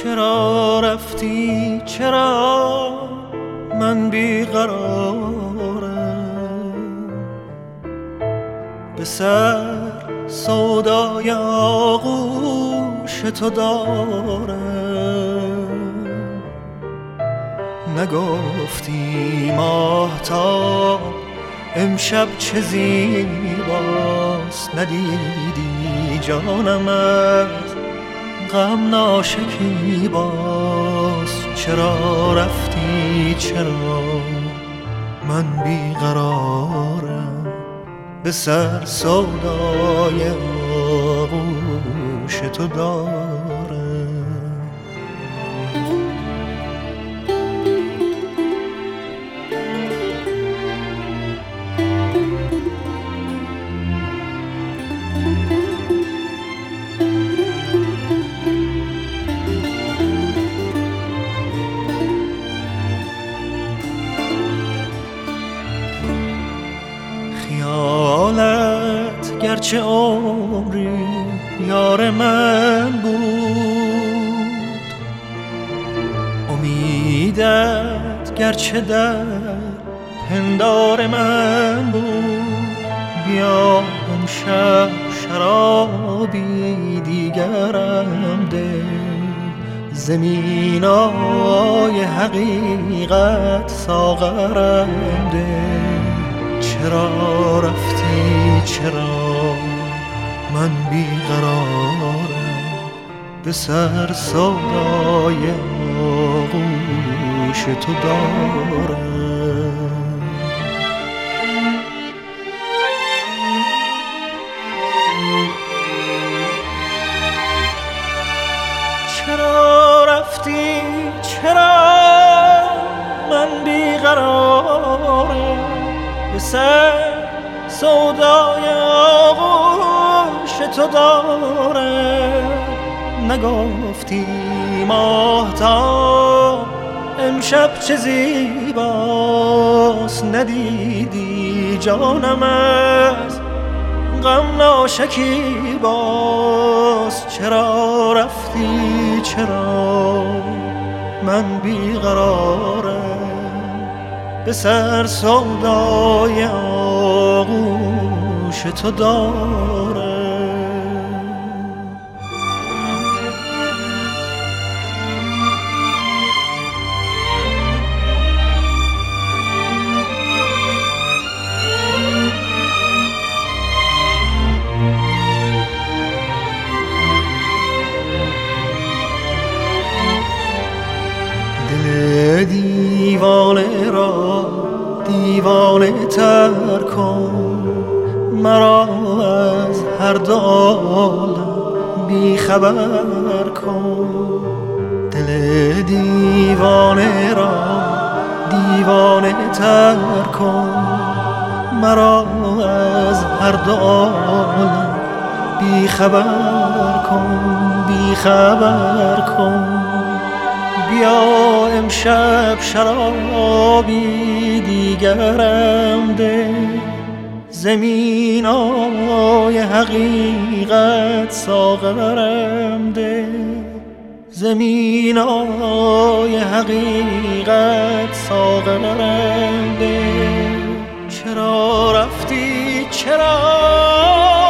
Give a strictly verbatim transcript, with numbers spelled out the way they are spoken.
چرا رفتی چرا من بیقرارم، به سر سودای آغوش تو دارم. نگفتی ماهتاب امشب چه زیباست، ندیدی جانم از غم ناشکیباست. چرا رفتی چرا من بیقرارم، به سر سودای آغوش تو دارم. خیالت گرچه عمری یار من بود، امیدت گرچه در پندار من بود. بیا امشب شرابی دیگرم ده، زمینای حقیقت ساغرم ده. چرا رفتی چرا من بیقرارم، به سر سودای آغوش تو دارم. چرا رفتی چرا من بیقرارم، به سر سودای آغوش تو دارم. نگفتی ماهتاب امشب چه زیباست، ندیدی جانم از غم ناشکیباست. چرا رفتی چرا من بیقرارم، به سر سودای آغوش تو دارم. دل دیوانه را دیوانه تر کن، مرا از هر دو عالم بی خبر کن. دل دیوانه را دیوانه تر کن، مرا از هر دو عالم بی خبر کن، بی خبر کن. بیا امشب شرابی دیگرم ده، زمینای حقیقت ساغرم ده، زمینای حقیقت ساغرم ده. چرا رفتی چرا